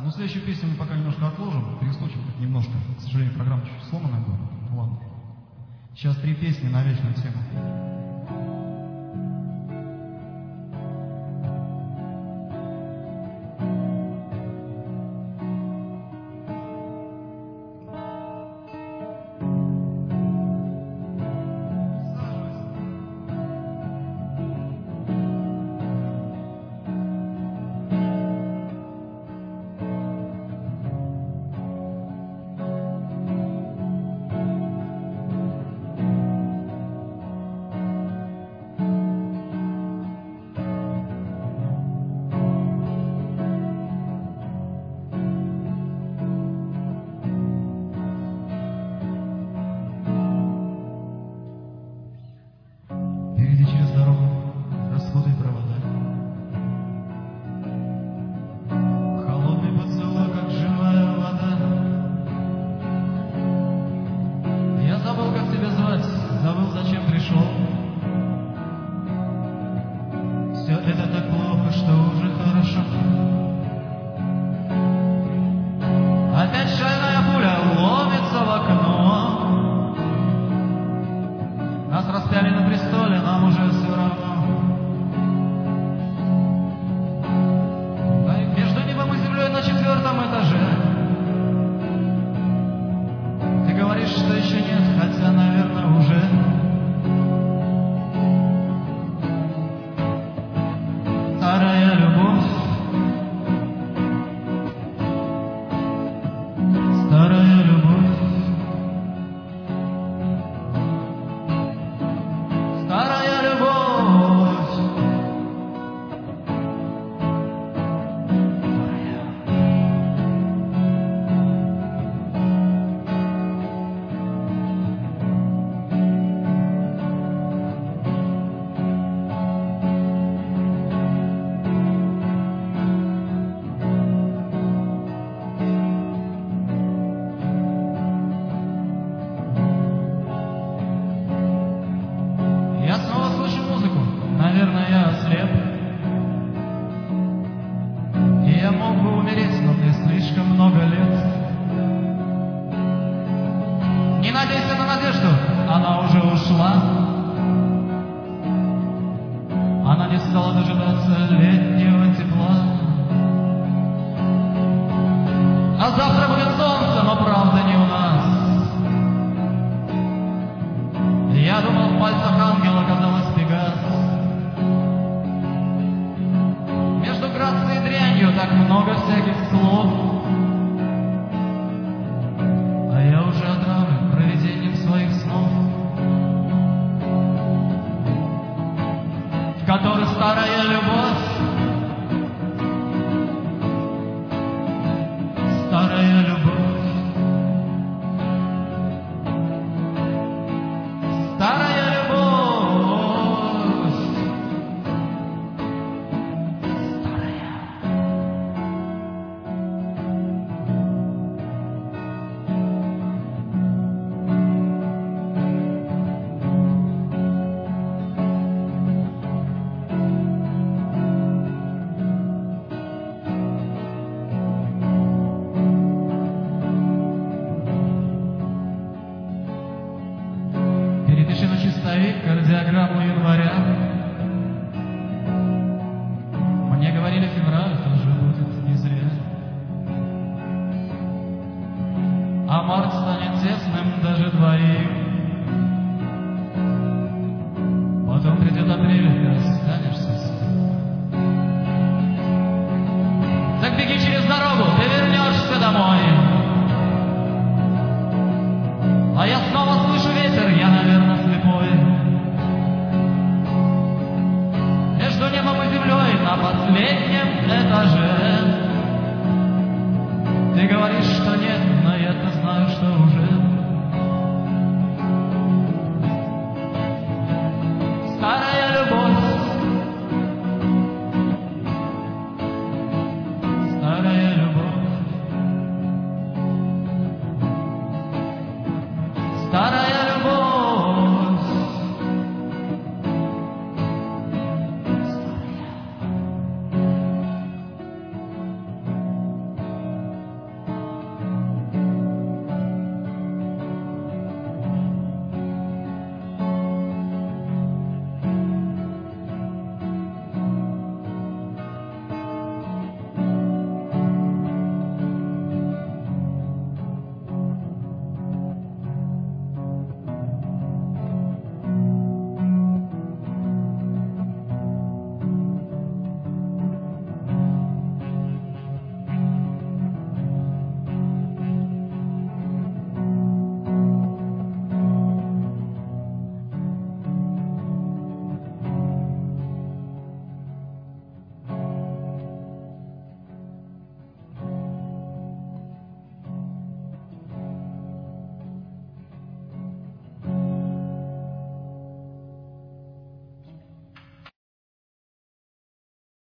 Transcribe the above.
Ну, следующую песню мы пока немножко отложим, перескочим тут немножко. К сожалению, программа чуть-чуть сломанная была. Ну, ладно. Сейчас 3 песни на вечную тему. Через дорогу расходы провода. Холодный поцелуй, как живая вода. Я забыл, как тебя звать, забыл, зачем пришел. Все это так плохо, что уже хорошо. Опять шальная пуля ломится в окно. Нас распяли на престоле, нам уже все равно. Между небом и землей на 4-м этаже. Ты говоришь, что еще нет, хотя, наверное, уже. Старая любовь. Старая любовь. Старая любовь. Я снова слышу музыку, наверное, я ослеп. И я мог бы умереть, но мне слишком много лет. Не надейся на надежду, она уже ушла. Она не стала дожидаться летнего тепла. А завтра будет солнце, но правда не у нас. Я думал, в пальцах ангела оказалась Пегас. Между грацией и дрянью так много всяких слов. А я уже отравлен провидением своих снов, в которых старая любовь. Старая любовь. Старая любовь. Старая. Перепиши на чистовик кардиограмму января. Мне говорили, февраль тоже будет не зря. А март станет тесным даже двоим. Потом придет апрель, и ты останешься с ним. Так беги через дорогу, ты вернешься домой. А я снова слышу ветер, я, наверное, слепой. Между небом и землей на последнем этаже. Ты говоришь, что нет, но я-то знаю, что уже.